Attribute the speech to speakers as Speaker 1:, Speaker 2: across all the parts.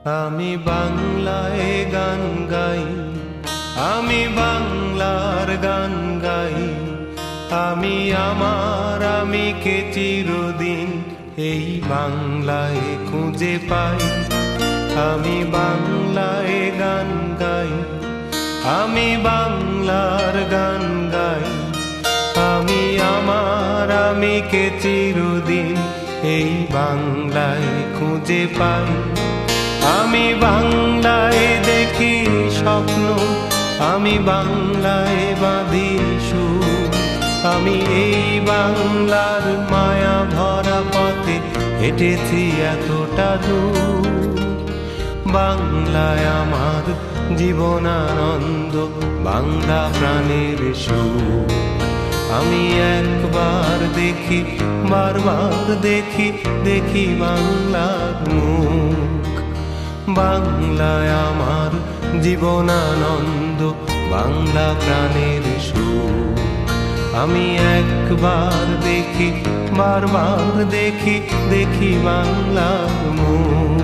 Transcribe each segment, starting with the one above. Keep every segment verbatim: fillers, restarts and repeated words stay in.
Speaker 1: আমি বাংলায় গান গাই, আমি বাংলার গান গাই। আমি আমার আমিকে চিরদিন এই বাংলায় খুঁজে পাই। আমি বাংলায় গান গাই, আমি বাংলার গান গাই। আমি আমার আমিকে চিরদিন এই বাংলায় খুঁজে পাই। আমি বাংলায় দেখি স্বপ্ন, আমি বাংলায় বাঁধি সুর। আমি এই বাংলার মায়া ভরা পথে হেঁটেছি এতটা দূর। বাংলায় আমার জীবনানন্দ, বাংলা প্রাণের সুর। আমি একবার দেখি, বারবার দেখি, দেখি বাংলার মুখ। বাংলায় আমার জীবনানন্দ, বাংলা প্রাণের সুর। আমি একবার দেখি, বারবার দেখি, দেখি বাংলার মুখ।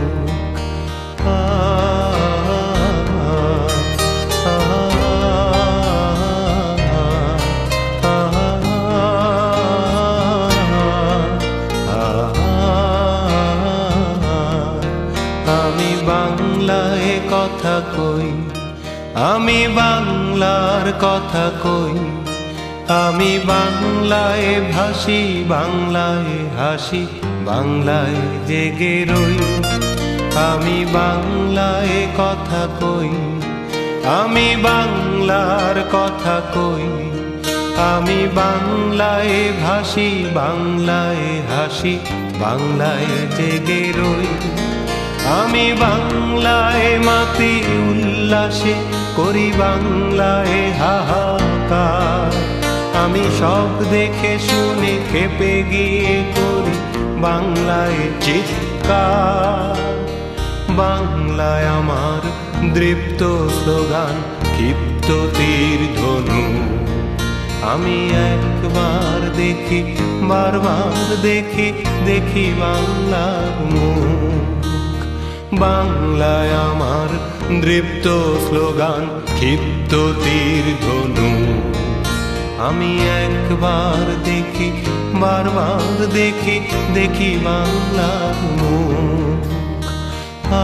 Speaker 1: আমি বাংলায় কথা কই, আমি বাংলার কথা কই। আমি বাংলায় ভাসি, বাংলায় হাসি, বাংলায় জেগে রই। আমি বাংলায় কথা কই, আমি বাংলার কথা কই। আমি বাংলায় ভাসি, বাংলায় হাসি, বাংলায় জেগে রই। আমি বাংলায় মাতি উল্লাসে, করি বাংলায় হাহাকার। আমি সব দেখে শুনে খেপে গিয়ে করি বাংলায় চিৎকার। বাংলায় আমার দৃপ্ত স্লোগান, ক্ষিপ্ত তীর ধনু। আমি একবার দেখি, বারবার দেখি, দেখি বাংলার মুখ। বাংলায় আমার দৃপ্ত স্লোগান, ক্ষিপ্ত তীর ধনু। আমি একবার দেখি, বারবার দেখি, দেখি বাংলার মুখ। আ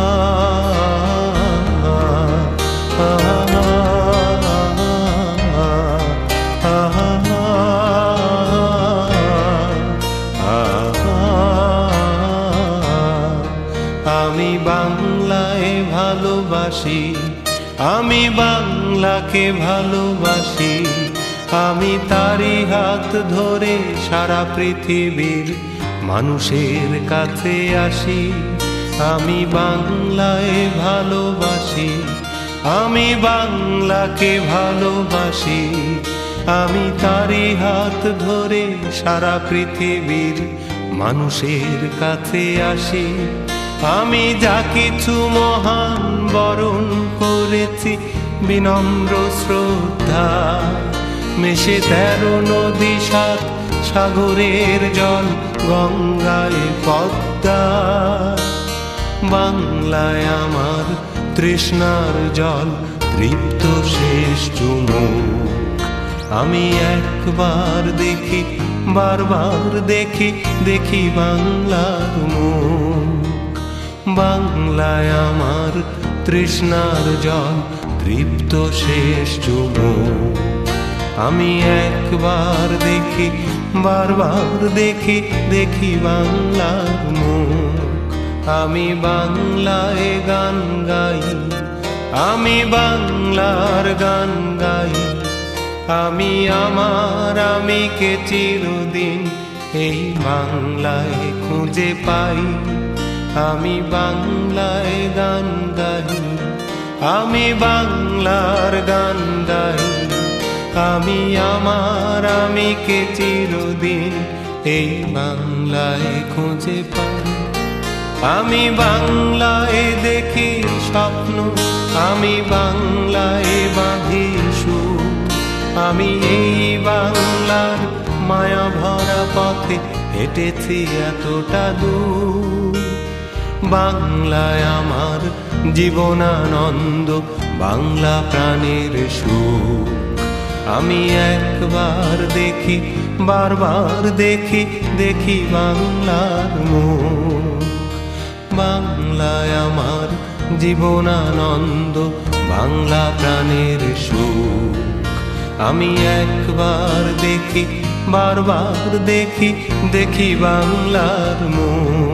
Speaker 1: আমি বাংলায় ভালোবাসি, আমি বাংলাকে ভালোবাসি। আমি তারি হাত ধরে সারা পৃথিবীর মানুষের কাছে আসি। আমি বাংলায় ভালোবাসি, আমি বাংলাকে ভালোবাসি। আমি তারি হাত ধরে সারা পৃথিবীর মানুষের কাছে আসি। আমি যা কিছু মহান বরণ করেছি বিনম্র শ্রদ্ধা। মেশে তেরো নদী, সাত সাগরের জল, গঙ্গায় পদ্মা। বাংলায় আমার তৃষ্ণার জল, তৃপ্ত শেষ চুমুক। আমি একবার দেখি, বারবার দেখি, দেখি বাংলার মুখ। বাংলায় আমার তৃষ্ণার জল, তৃপ্ত শেষ চুমুক। আমি একবার দেখি, বারবার দেখি, দেখি বাংলার মুখ। আমি বাংলায় গান গাই, আমি বাংলার গান গাই। আমি আমার আমিকে চিরদিন এই বাংলায় খুঁজে পাই। আমি বাংলায় গান গাই, আমি বাংলার গান গাই। আমি আমার আমিকে চিরদিন এই বাংলায় খুঁজে পাই। আমি বাংলায় দেখি স্বপ্ন, আমি বাংলায় বাঁধি সুর। আমি এই বাংলার মায়া ভরা পথে হেঁটেছি এতটা দূর। বাংলায় আমার জীবনানন্দ, বাংলা প্রাণের সুখ। আমি একবার দেখি, বারবার দেখি, দেখি বাংলার মুখ। বাংলায় আমার জীবনানন্দ, বাংলা প্রাণের সুখ। আমি একবার দেখি, বারবার দেখি, দেখি বাংলার মুখ।